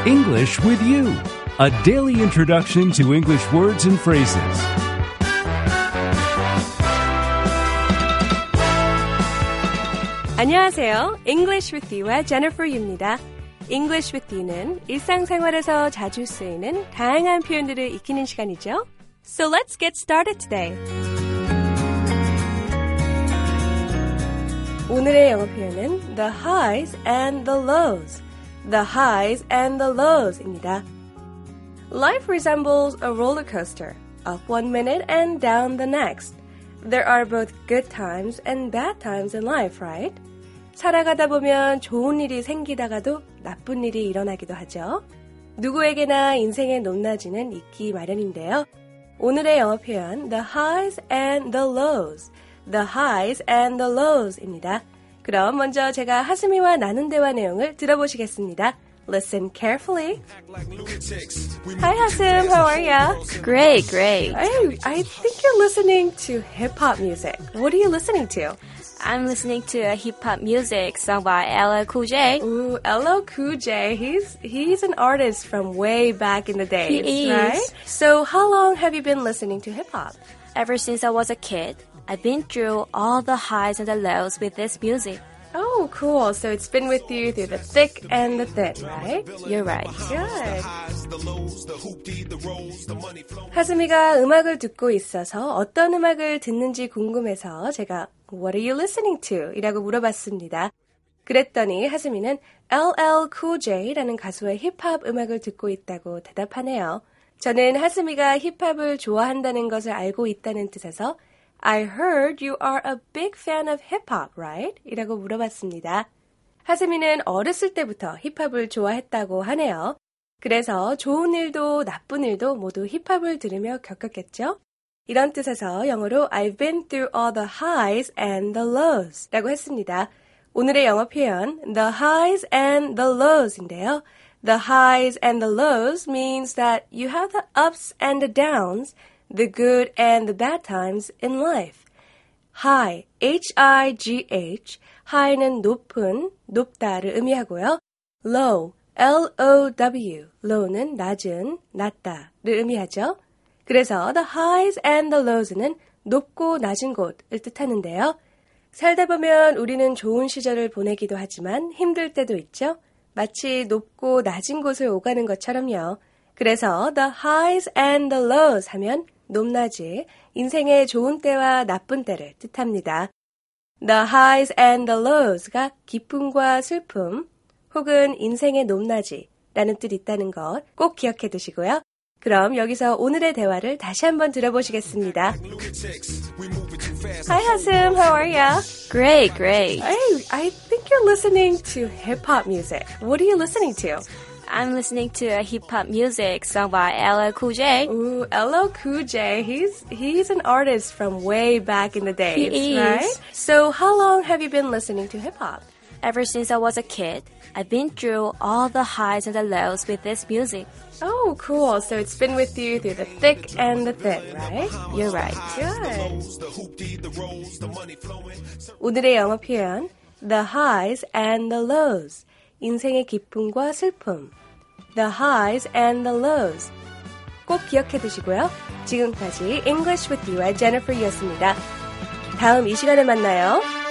English with You, a daily introduction to English words and phrases. 안녕하세요. English with You와 Jennifer Yu입니다. English with You는 일상생활에서 자주 쓰이는 다양한 표현들을 익히는 시간이죠. So let's get started today. 오늘의 영어 표현은 the highs and the lows. The highs and the lows입니다. Life resembles a roller coaster, up one minute and down the next. There are both good times and bad times in life, right? 살아가다 보면 좋은 일이 생기다가도 나쁜 일이 일어나기도 하죠. 누구에게나 인생의 높낮이는 있기 마련인데요. 오늘의 영어 표현 the highs and the lows. The highs and the lows입니다. 그럼 먼저 제가 하스미와 나눈 대화 내용을 들어보시겠습니다. Listen carefully. Hi, Hasim. How are you? Great, great. I think you're listening to hip-hop music. What are you listening to? I'm listening to a hip-hop music sung by LL Cool J. Ooh, LL Cool J. He's an artist from way back in the days, He is. right? So how long have you been listening to hip-hop? Ever since I was a kid, I've been through all the highs and the lows with this music. Oh, cool. So it's been with you through the thick and the thin, right? You're right. Good. 하스미가 음악을 듣고 있어서 어떤 음악을 듣는지 궁금해서 제가 What are you listening to? 이라고 물어봤습니다. 그랬더니 하스미는 LL Cool J라는 가수의 힙합 음악을 듣고 있다고 대답하네요. 저는 하스미가 힙합을 좋아한다는 것을 알고 있다는 뜻에서 I heard you are a big fan of hip-hop, right? 이라고 물어봤습니다. 하스미는 어렸을 때부터 힙합을 좋아했다고 하네요. 그래서 좋은 일도 나쁜 일도 모두 힙합을 들으며 겪었겠죠? 이런 뜻에서 영어로 I've been through all the highs and the lows 라고 했습니다. 오늘의 영어 표현 the highs and the lows인데요. The highs and the lows means that you have the ups and the downs, the good and the bad times in life. High, H-I-G-H, high는 높은, 높다를 의미하고요. Low, L-O-W, low는 낮은, 낮다를 의미하죠. 그래서 the highs and the lows는 높고 낮은 곳을 뜻하는데요. 살다 보면 우리는 좋은 시절을 보내기도 하지만 힘들 때도 있죠. 마치 높고 낮은 곳을 오가는 것처럼요. 그래서 the highs and the lows 하면 높낮이, 인생의 좋은 때와 나쁜 때를 뜻합니다. The highs and the lows가 기쁨과 슬픔 혹은 인생의 높낮이라는 뜻이 있다는 것 꼭 기억해 두시고요. 그럼 여기서 오늘의 대화를 다시 한번 들어보시겠습니다. Hi, Hasim. How are you? Great, great. I think you're listening to hip-hop music. What are you listening to? I'm listening to a hip-hop music sung by LL Cool J. Ooh, LL Cool J. He's an artist from way back in the days, He is. right? So how long have you been listening to hip-hop? Ever since I was a kid, I've been through all the highs and the lows with this music. Oh, cool. So it's been with you through the thick and the thin, right? You're right. Good. 오늘의 영어 표현 The highs and the lows. 인생의 기쁨과 슬픔. The highs and the lows. 꼭 기억해 두시고요. 지금까지 English with You와 Jennifer 였습니다. 다음 이 시간에 만나요.